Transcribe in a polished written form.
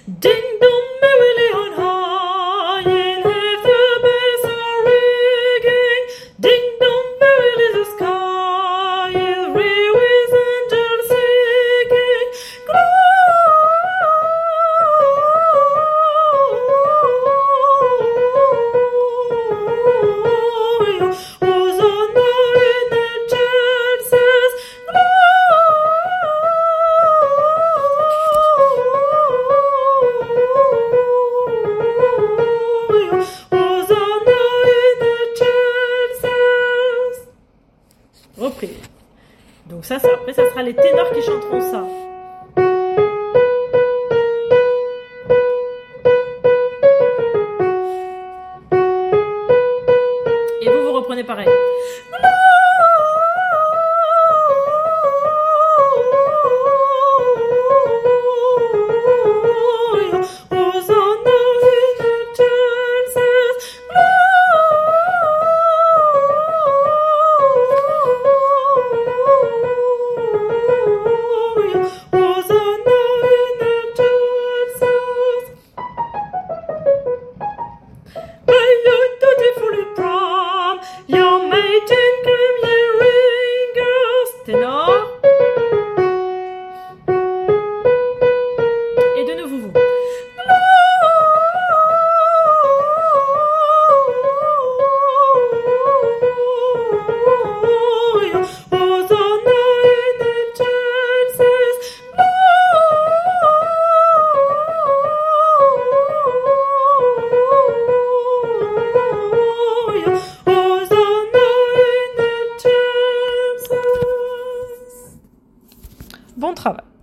Ding dong merrily on high, in heaven the bells are ringing. Ding dong merrily the sky is ring with angels singing. Gloria, Hosanna in excelsis. Gloria, Hosanna in excelsis. Repris. Donc ça, après, ça sera les ténors qui chanteront ça.